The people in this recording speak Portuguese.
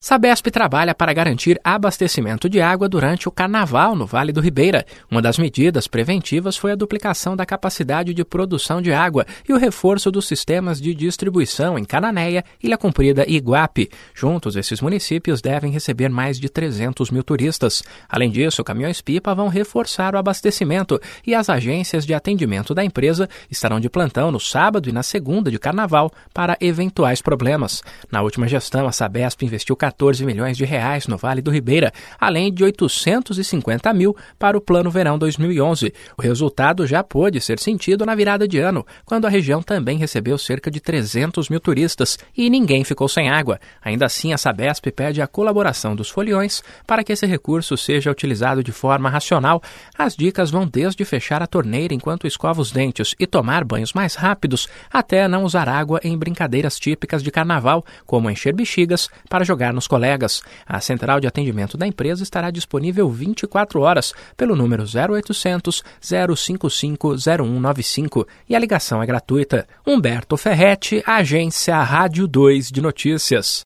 Sabesp trabalha para garantir abastecimento de água durante o Carnaval no Vale do Ribeira. Uma das medidas preventivas foi a duplicação da capacidade de produção de água e o reforço dos sistemas de distribuição em Cananéia, Ilha Comprida e Iguape. Juntos, esses municípios devem receber mais de 300 mil turistas. Além disso, caminhões-pipa vão reforçar o abastecimento e as agências de atendimento da empresa estarão de plantão no sábado e na segunda de Carnaval para eventuais problemas. Na última gestão, a Sabesp investiu 14 milhões de reais no Vale do Ribeira, além de 850 mil para o Plano Verão 2011. O resultado já pôde ser sentido na virada de ano, quando a região também recebeu cerca de 300 mil turistas e ninguém ficou sem água. Ainda assim, a Sabesp pede a colaboração dos foliões para que esse recurso seja utilizado de forma racional. As dicas vão desde fechar a torneira enquanto escova os dentes e tomar banhos mais rápidos, até não usar água em brincadeiras típicas de carnaval, como encher bexigas para jogar nos colegas. A central de atendimento da empresa estará disponível 24 horas pelo número 0800 055 0195 e a ligação é gratuita. Humberto Ferretti, Agência Rádio 2 de Notícias.